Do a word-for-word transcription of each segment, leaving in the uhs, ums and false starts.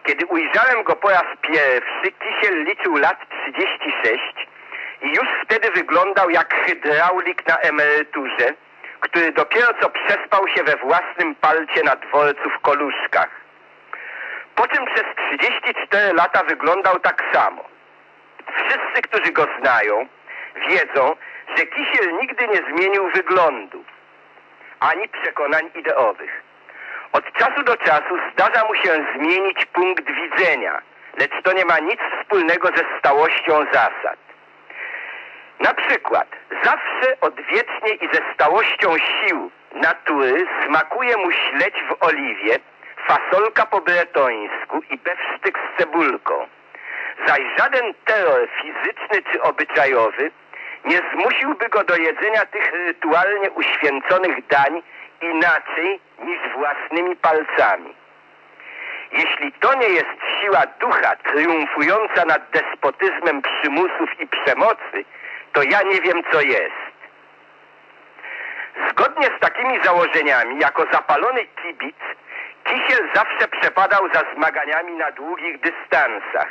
Kiedy ujrzałem go po raz pierwszy, Kisiel liczył lat trzydzieści sześć i już wtedy wyglądał jak hydraulik na emeryturze, który dopiero co przespał się we własnym palcie na dworcu w Koluszkach. Po czym przez trzydzieści cztery lata wyglądał tak samo. Wszyscy, którzy go znają, wiedzą, że Kisiel nigdy nie zmienił wyglądu, ani przekonań ideowych. Od czasu do czasu zdarza mu się zmienić punkt widzenia, lecz to nie ma nic wspólnego ze stałością zasad. Na przykład zawsze odwiecznie i ze stałością sił natury smakuje mu śledź w oliwie, fasolka po bretońsku i befsztyk z cebulką. Zaś żaden terror fizyczny czy obyczajowy nie zmusiłby go do jedzenia tych rytualnie uświęconych dań inaczej niż własnymi palcami. Jeśli to nie jest siła ducha triumfująca nad despotyzmem przymusów i przemocy, to ja nie wiem, co jest. Zgodnie z takimi założeniami, jako zapalony kibic, Kisiel zawsze przepadał za zmaganiami na długich dystansach.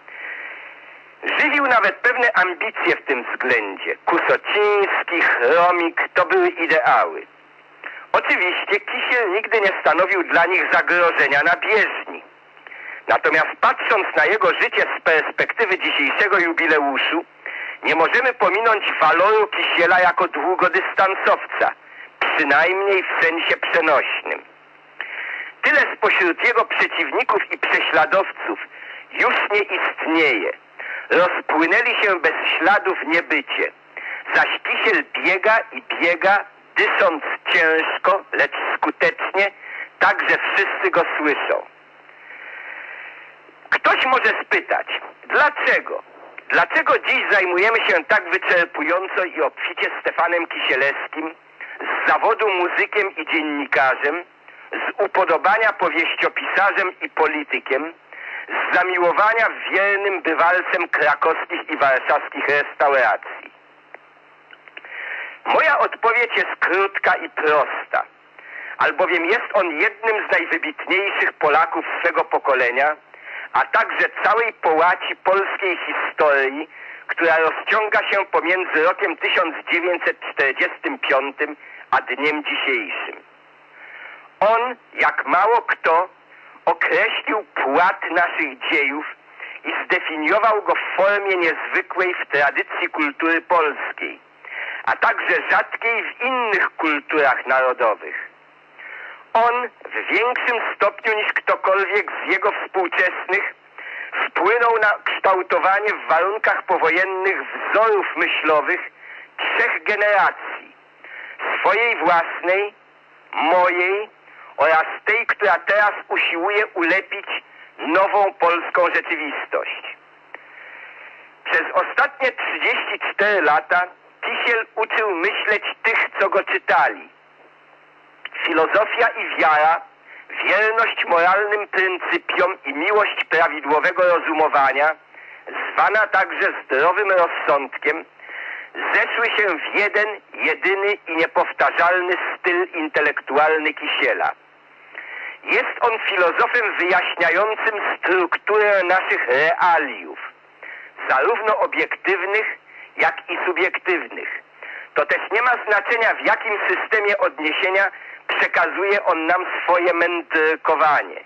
Żywił nawet pewne ambicje w tym względzie. Kusociński, Chromik to były ideały. Oczywiście Kisiel nigdy nie stanowił dla nich zagrożenia na bieżni. Natomiast patrząc na jego życie z perspektywy dzisiejszego jubileuszu, nie możemy pominąć waloru Kisiela jako długodystansowca, przynajmniej w sensie przenośnym. Tyle spośród jego przeciwników i prześladowców już nie istnieje. Rozpłynęli się bez śladu w niebycie. Zaś Kisiel biega i biega, dysząc ciężko, lecz skutecznie, tak, że wszyscy go słyszą. Ktoś może spytać, dlaczego? Dlaczego dziś zajmujemy się tak wyczerpująco i obficie Stefanem Kisielewskim, z zawodu muzykiem i dziennikarzem, z upodobania powieściopisarzem i politykiem, z zamiłowania wiernym bywalcem krakowskich i warszawskich restauracji? Moja odpowiedź jest krótka i prosta, albowiem jest on jednym z najwybitniejszych Polaków swego pokolenia, a także całej połaci polskiej historii, która rozciąga się pomiędzy rokiem tysiąc dziewięćset czterdziestym piątym a dniem dzisiejszym. On, jak mało kto, określił płat naszych dziejów i zdefiniował go w formie niezwykłej w tradycji kultury polskiej, a także rzadkiej w innych kulturach narodowych. On w większym stopniu niż ktokolwiek z jego współczesnych wpłynął na kształtowanie w warunkach powojennych wzorów myślowych trzech generacji. Swojej własnej, mojej oraz tej, która teraz usiłuje ulepić nową polską rzeczywistość. Przez ostatnie trzydzieści cztery lata Kisiel uczył myśleć tych, co go czytali. Filozofia i wiara, wierność moralnym pryncypiom i miłość prawidłowego rozumowania, zwana także zdrowym rozsądkiem, zeszły się w jeden, jedyny i niepowtarzalny styl intelektualny Kisiela. Jest on filozofem wyjaśniającym strukturę naszych realiów, zarówno obiektywnych, jak i subiektywnych. To też nie ma znaczenia, w jakim systemie odniesienia przekazuje on nam swoje mędrkowanie.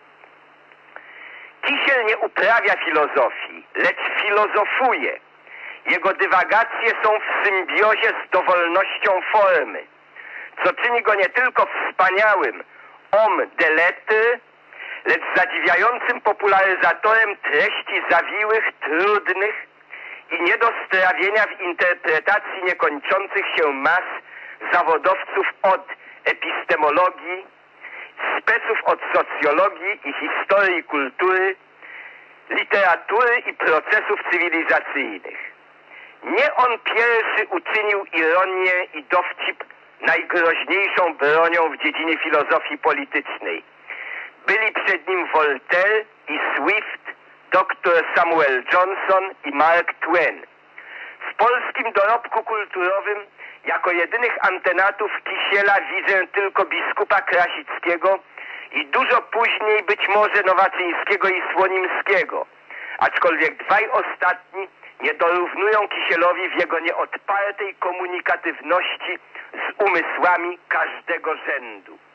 Kisiel nie uprawia filozofii, lecz filozofuje. Jego dywagacje są w symbiozie z dowolnością formy, co czyni go nie tylko wspaniałym homme de lettres, lecz zadziwiającym popularyzatorem treści zawiłych, trudnych i nie do strawienia w interpretacji niekończących się mas zawodowców od epistemologii, speców od socjologii i historii kultury, literatury i procesów cywilizacyjnych. Nie on pierwszy uczynił ironię i dowcip najgroźniejszą bronią w dziedzinie filozofii politycznej. Byli przed nim Voltaire i Swift, doktor Samuel Johnson i Mark Twain. W polskim dorobku kulturowym jako jedynych antenatów Kisiela widzę tylko biskupa Krasickiego i dużo później być może Nowaczyńskiego i Słonimskiego, aczkolwiek dwaj ostatni nie dorównują Kisielowi w jego nieodpartej komunikatywności z umysłami każdego rzędu.